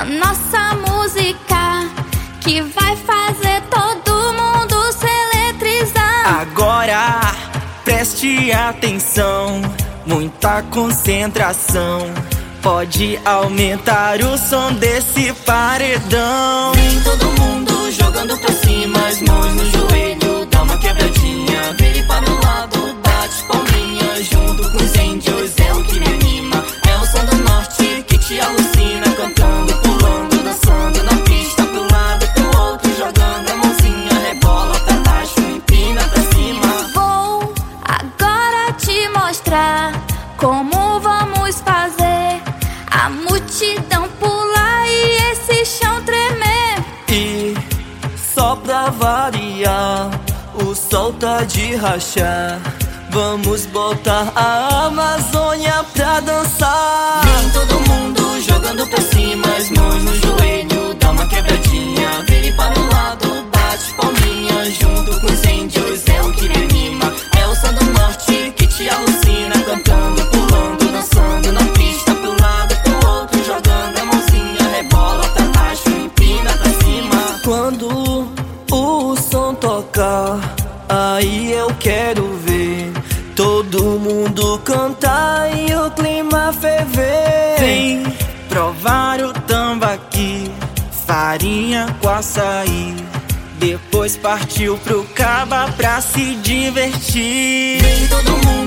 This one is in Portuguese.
a nossa música que vai fazer todo mundo se eletrizar. Agora preste atenção, muita concentração. Pode aumentar o som desse paredão. Vem todo mundo jogando pra cima, as mãos no joelho, dá uma quebradinha, vire para o lado, bate palminha, junto com os índios é o que me anima. É o som do norte que te alucina, cantando, pulando, dançando na pista, pro lado, pro outro, jogando a mãozinha, rebola pra baixo, empina pra cima. Vou agora te mostrar como vamos fazer a multidão pular e esse chão tremer. E só pra variar, o sol tá de rachar. Vamos botar a Amazônia pra dançar. Vem todo mundo jogando pra cima, as mãos no joelho, dá uma quebradinha, vire para o lado, bate palminha, junto com os índios é o que me anima. É o som do norte que te alucina, cantando, pulando, dançando na pista, pro lado, pro outro, jogando a mãozinha, rebola pra baixo, empina pra cima. Quando o som tocar, aí eu quero ver todo mundo cantar e o clima ferver. Vem provar o tambaqui, farinha com açaí. Depois partiu pro Caba pra se divertir. Vem todo mundo